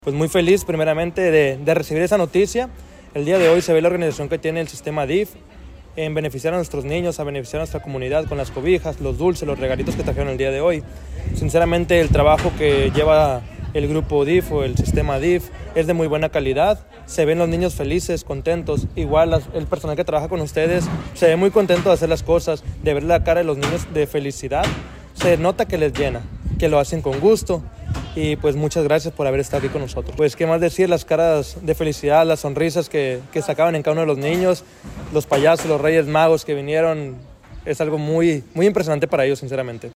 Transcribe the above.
Pues muy feliz primeramente de recibir esa noticia. El día de hoy se ve la organización que tiene el sistema DIF en beneficiar a nuestros niños, a beneficiar a nuestra comunidad con las cobijas, los dulces, los regalitos que trajeron el día de hoy. Sinceramente el trabajo que lleva el grupo DIF o el sistema DIF es de muy buena calidad. Se ven los niños felices, contentos. Igual el personal que trabaja con ustedes se ve muy contento de hacer las cosas, de ver la cara de los niños de felicidad. Se nota que les llena, que lo hacen con gusto. Y pues muchas gracias por haber estado aquí con nosotros. Pues qué más decir, las caras de felicidad, las sonrisas que sacaban en cada uno de los niños, los payasos, los Reyes Magos que vinieron, es algo muy impresionante para ellos, sinceramente.